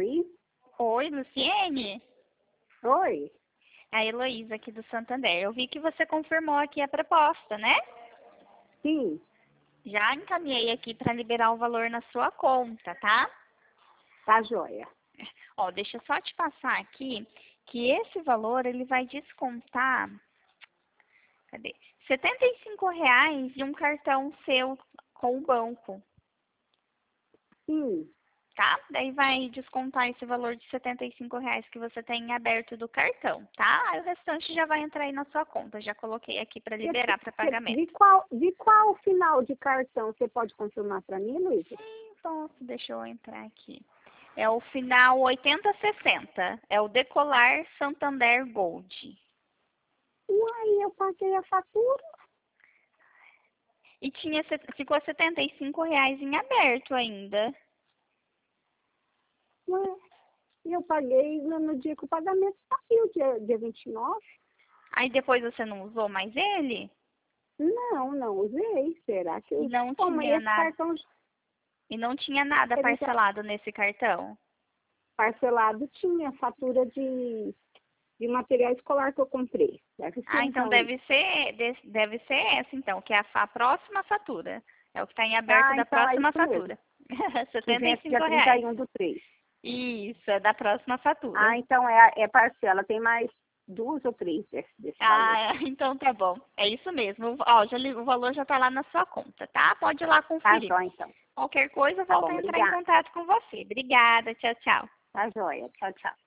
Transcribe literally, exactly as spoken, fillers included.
Oi? Oi, Luciene? Oi? É a Heloísa aqui do Santander. Eu vi que você confirmou aqui a proposta, né? Sim, Já encaminhei aqui para liberar o valor na sua conta, tá? tá joia. Ó, deixa eu só te passar aqui que esse valor ele vai descontar, cadê? setenta e cinco reais de um cartão seu com o banco, Sim. tá? Daí vai descontar esse valor de setenta e cinco reais que você tem aberto do cartão, tá? Aí o restante já vai entrar aí na sua conta. Já coloquei aqui para liberar para Cê- pagamento. De qual, de qual final de cartão você pode confirmar para mim, Luísa? Sim, posso, deixa eu entrar aqui. É o final oitenta sessenta. É o Decolar Santander Gold. Uai, eu paguei a fatura. E tinha, se- ficou setenta e cinco reais em aberto ainda. Ué, eu paguei no, no dia que o pagamento saiu, dia, dia vinte e nove. Aí depois você não usou mais ele? Não, não usei. Será que E eu... não Como tinha esse nada, cartão e não tinha nada ele já parcelado nesse cartão? parcelado tinha fatura de, de material escolar que eu comprei. Deve ser Ah, então então isso. deve ser, de- deve ser essa então, que é a, fa- a próxima fatura. É o que está em aberto Ah, da então é próxima isso mesmo. fatura. Que setenta e vence dia cinco trinta reais. e um do três. Isso, é da próxima fatura. Ah, então é, é parcela. Tem mais duas ou três desse, desse valor. Ah, então tá bom. É isso mesmo. Ó, já, li- o valor já tá lá na sua conta, tá? Pode ir lá Tá conferir. jóia, então. Qualquer coisa, Tá volta bom, a entrar em obrigada. contato com você. Obrigada, tchau, tchau. Tá jóia. Tchau, tchau.